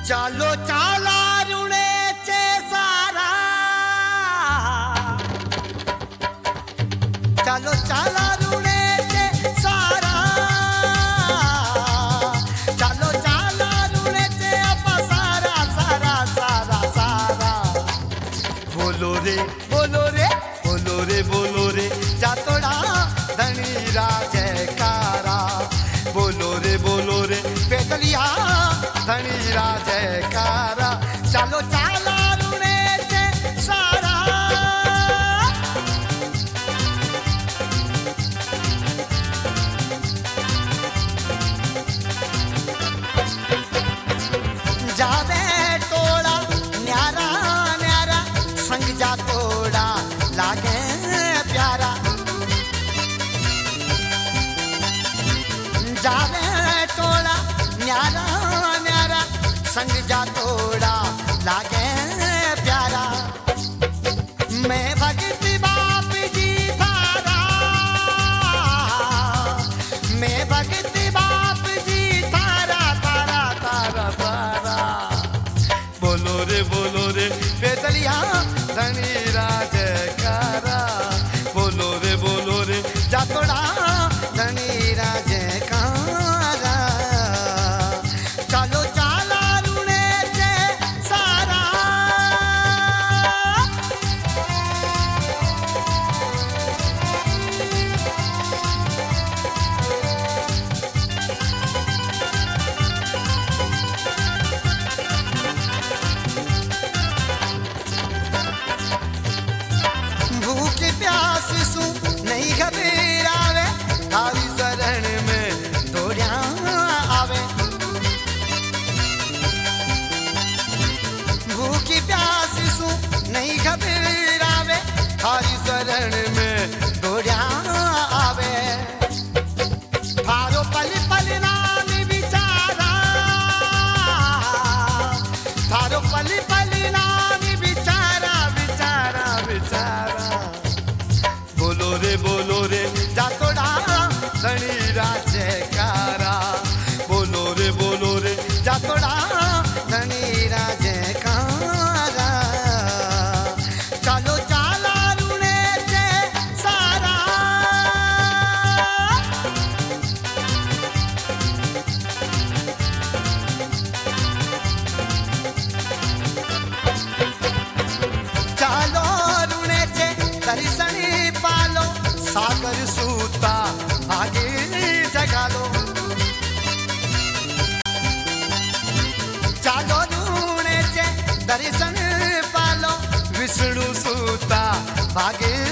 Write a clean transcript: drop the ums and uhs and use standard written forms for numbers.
चालो चाला रुणेचे सारा, चालो चाला रुणेचे सारा, चालो चाला रुणेचे अपा सारा सारा सारा सारा। बोलो रे बोलो रे बोलो रे बोलो रे जातोड़ा धनीरा जयकारा। बोलो रे पेदलिया धनीरा जयकारा। चालो चाला रुणेचे सारा, जावे टोळा न्यारा न्यारा, संग जा तोड़ा लागे प्यारा। जावे टोळा न्यारा न्यारा, संग जा तोड़ा लागे प्यारा। मैं भगती बाप जी थारा, मैं भगती बाप जी थारा थारा थारा थारा। बोलो रे बेदलिया धनीरा जयकारा। बोलो रे जातोड़ा धनीरा जयकारा। चालो चाला रुणेचे सारा, भूख प्यास सू नहीं घबरावे, थारी शरण में दौड़िया आवे। भूखी प्यास सू नहीं घबरावे, थारी शरण में दौड़िया आवे। थारो पल पल नाम विचारा, थारो पल पल नाम विचारा विचारा विचारा। बोलो रे जातोड़ा धनीरा जयकारा। बोलो रे जातोड़ा धनीरा जयकारा। चालो चाला रुणेचे सारा, चालो रुणेचे दर्शनी पालो, सागर सूता भागे जगालो। चालो रुणेचे दर्शन पालो, विष्णु सूता भागे